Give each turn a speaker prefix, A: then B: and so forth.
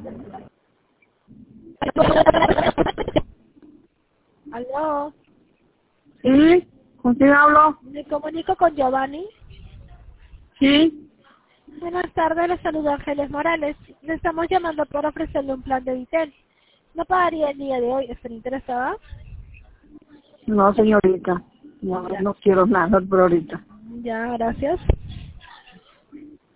A: ¿Aló?
B: ¿Sí? ¿Con quién hablo?
A: Me comunico con Giovanni.
B: Sí.
A: Buenas tardes, les saluda Ángeles Morales. Le estamos llamando para ofrecerle un plan de Vitel. No pagaría el día de hoy. ¿Está interesada?
B: No, señorita. No,
A: Ya,
B: no quiero nada por ahorita.
A: ya, gracias.